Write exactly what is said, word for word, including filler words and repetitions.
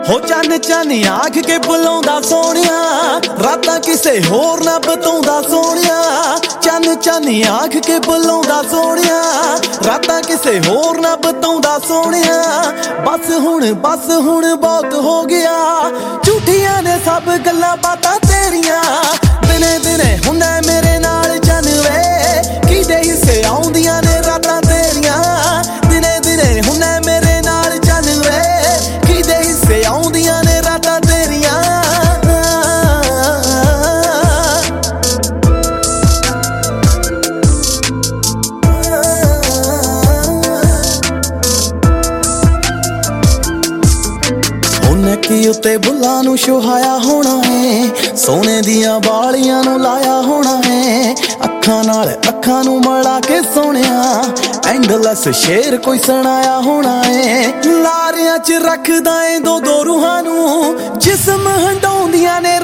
हो चन चन आख के बुलाउंदा सोहणिया, रातां किसे होर ना बताउंदा सोहणिया। चन चन आख के बुलाउंदा सोहणिया, रातां किसे होर ना बताउंदा सोहणिया। बस हुण बस हुण बहुत हो गया, झूठियां ने सब गल्लां बातां तेरियां। दिने दिने हुंदा मेरे नाल चन वे, किदे हिस्से आउंदियां ने रातां तेरियां। दिने दिने हुंदा मेरे नाल चन वे, किदे हिस्से आउंदियां ने रातां तेरियां। नैकी उत्ते बुल्लां नूं छुहाया होना है, सोने दियां बालियां नूं लाया होना है। अखां नाल अखां नूं मिला के सोहणिया, एंडलैस शेर कोई सुनाया होना है। लारियां च रखदा ऐ दो दो रूहां नूं, जिस्म हंडाउंदियां ने